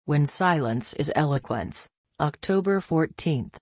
When silence is eloquence. October 14.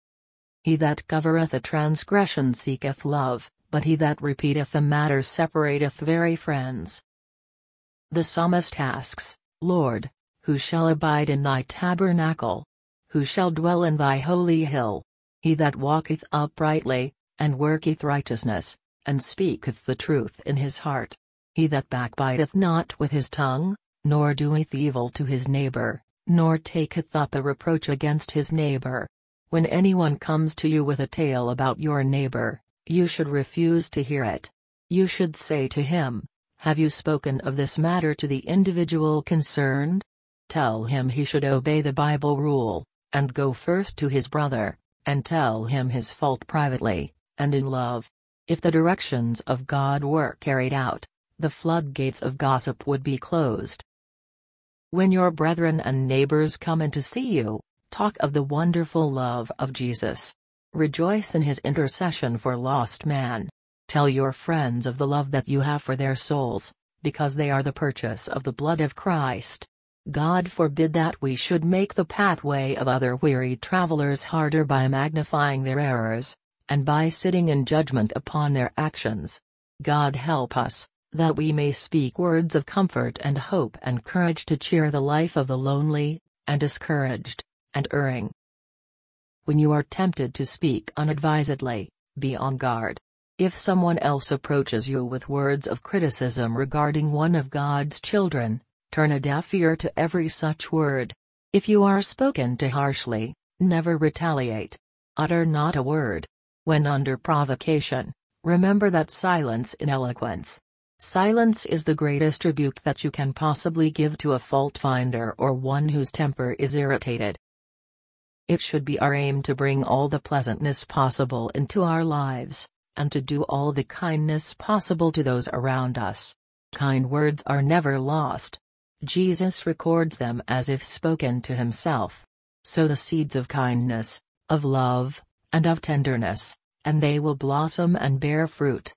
He that covereth a transgression seeketh love, but he that repeateth a matter separateth very friends. The psalmist asks, Lord, who shall abide in thy tabernacle? Who shall dwell in thy holy hill? He that walketh uprightly, and worketh righteousness, and speaketh the truth in his heart. He that backbiteth not with his tongue, nor doeth evil to his neighbor, nor taketh up a reproach against his neighbor. When anyone comes to you with a tale about your neighbor, you should refuse to hear it. You should say to him, have you spoken of this matter to the individual concerned? Tell him he should obey the Bible rule, and go first to his brother, and tell him his fault privately, and in love. If the directions of God were carried out, the floodgates of gossip would be closed. When your brethren and neighbors come in to see you, talk of the wonderful love of Jesus. Rejoice in his intercession for lost man. Tell your friends of the love that you have for their souls, because they are the purchase of the blood of Christ. God forbid that we should make the pathway of other weary travelers harder by magnifying their errors, and by sitting in judgment upon their actions. God help us, that we may speak words of comfort and hope and courage to cheer the life of the lonely, and discouraged, and erring. When you are tempted to speak unadvisedly, be on guard. If someone else approaches you with words of criticism regarding one of God's children, turn a deaf ear to every such word. If you are spoken to harshly, never retaliate. Utter not a word. When under provocation, remember that silence is eloquence. Silence is the greatest rebuke that you can possibly give to a fault finder or one whose temper is irritated. It should be our aim to bring all the pleasantness possible into our lives, and to do all the kindness possible to those around us. Kind words are never lost. Jesus records them as if spoken to himself. Sow the seeds of kindness, of love, and of tenderness, and they will blossom and bear fruit.